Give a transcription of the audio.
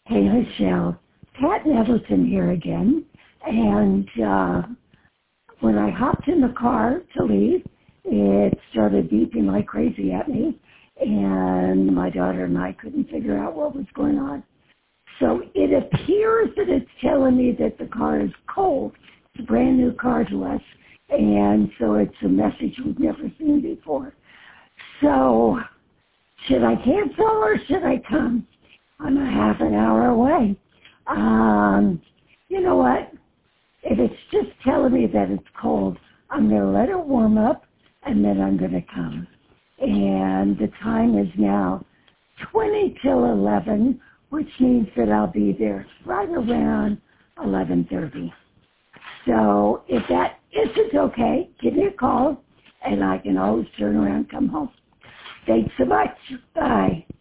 Hey, Michelle. Pat Nettleton here again. And when I hopped in the car to leave, it started beeping like crazy at me. And my daughter and I couldn't figure out what was going on. So it appears that it's telling me that the car is cold. It's a brand new car to us. And so it's a message we've never seen before. So should I cancel or should I come? I'm a half an hour away. You know what? If it's just telling me that it's cold, I'm going to let it warm up, and then I'm going to come. And the time is now 20 till 11, which means that I'll be there right around 11:30. So if that isn't okay, give me a call, and I can always turn around and come home. Thanks so much. Bye.